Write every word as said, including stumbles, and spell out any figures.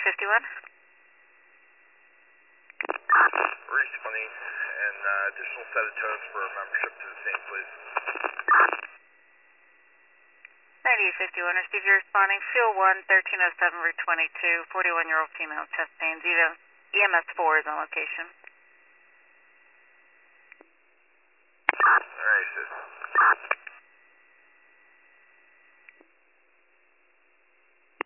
fifty-one. Responding, and uh, additional set of tones for membership to the same, please. ninety-eight fifty-one, receive your responding. Fuel one, thirteen oh seven, Route twenty-two, forty-one-year-old female, chest pains. E M S four is on location.